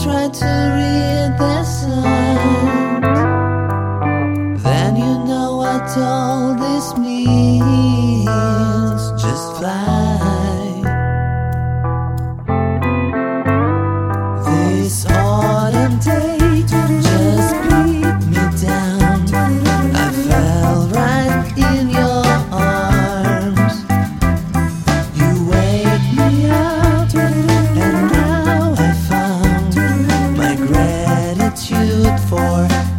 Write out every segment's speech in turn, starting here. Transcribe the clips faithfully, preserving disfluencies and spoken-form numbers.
try to read the signs, then you know what all this means. Just fly. This autumn day just beat me down. I fell right in your arms. You wake me up, and now I found my gratitude for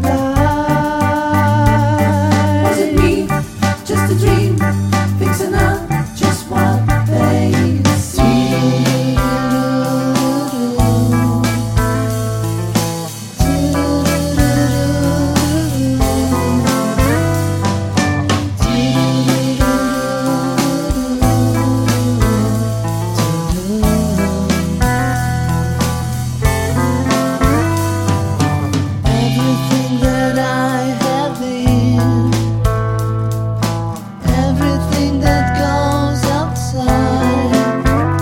life. Was it me? Just a dream? Things are not just what they seem. Everything that I have been, everything that goes outside,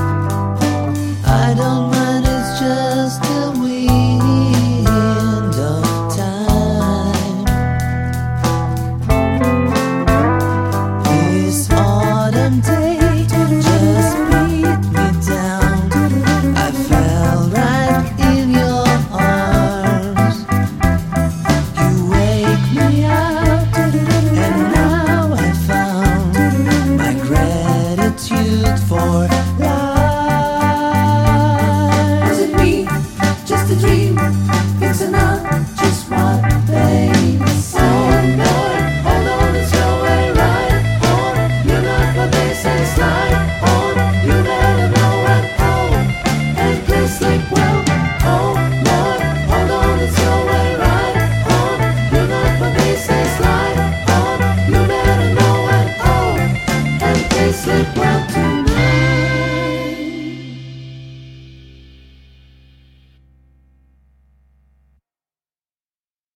I don't mind, it's just the wind of time. This autumn day just beat me down. I fell right in your arms. You wake me up, and now I found my gratitude for life. Was it me? Just a dream? Things are not